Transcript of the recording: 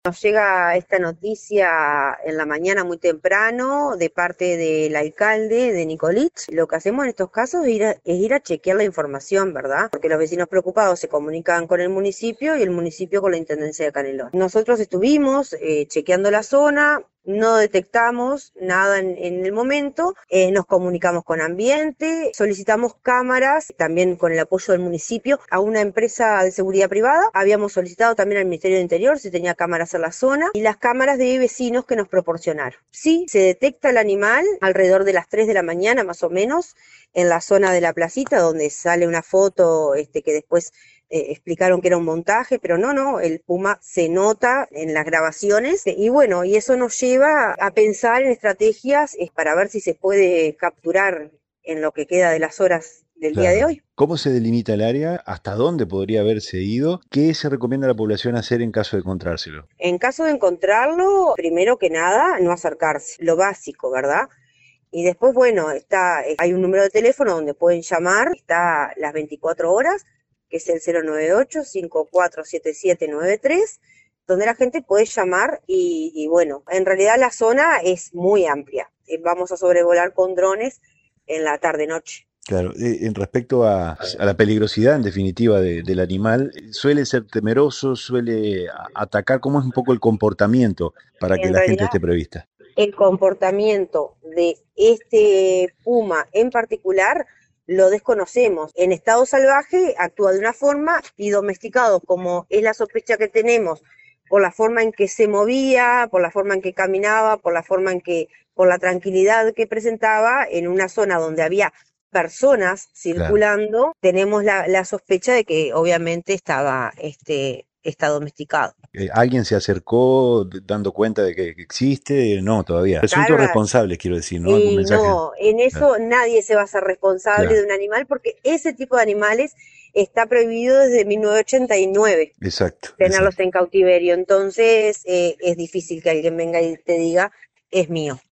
Nos llega esta noticia en la mañana muy temprano de parte del alcalde de Nicolich. Lo que hacemos en estos casos es ir a chequear la información, ¿verdad? Porque los vecinos preocupados se comunican con el municipio y el municipio con la Intendencia de Canelones. Nosotros estuvimos chequeando la zona, no detectamos nada en el momento, nos comunicamos con Ambiente, solicitamos cámaras, también con el apoyo del municipio, a una empresa de seguridad privada. Habíamos solicitado también al Ministerio de Interior si tenía cámaras en la zona y las cámaras de vecinos que nos proporcionaron. Sí, se detecta el animal alrededor de las 3 de la mañana más o menos, en la zona de la placita, donde sale una foto que después explicaron que era un montaje, pero no, el puma se nota en las grabaciones y bueno, y eso nos lleva a pensar en estrategias para ver si se puede capturar en lo que queda de las horas del día de Claro. hoy. ¿Cómo se delimita el área? ¿Hasta dónde podría haberse ido? ¿Qué se recomienda a la población hacer en caso de encontrárselo? En caso de encontrarlo, primero que nada, no acercarse, lo básico, ¿verdad? Y después, bueno, hay un número de teléfono donde pueden llamar, está las 24 horas, que es el 098-547793, donde la gente puede llamar y bueno, en realidad la zona es muy amplia. Vamos a sobrevolar con drones en la tarde-noche. Claro, en respecto a la peligrosidad en definitiva del animal, suele ser temeroso, suele atacar. ¿Cómo es un poco el comportamiento para que En la gente realidad, esté prevista? el comportamiento de este puma en particular lo desconocemos. En estado salvaje actúa de una forma y domesticado, como es la sospecha que tenemos, por la forma en que se movía, por la forma en que caminaba, por la tranquilidad que presentaba en una zona donde había personas Claro. circulando, tenemos la sospecha de que obviamente está domesticado. ¿Alguien se acercó dando cuenta de que existe? No, todavía. Presuntos Claro. responsables, quiero decir, ¿no? Algún Y mensaje. no, en Claro, eso nadie se va a hacer responsable claro, de un animal porque ese tipo de animales está prohibido desde 1989 exacto, tenerlos exacto. en cautiverio. Entonces es difícil que alguien venga y te diga, es mío.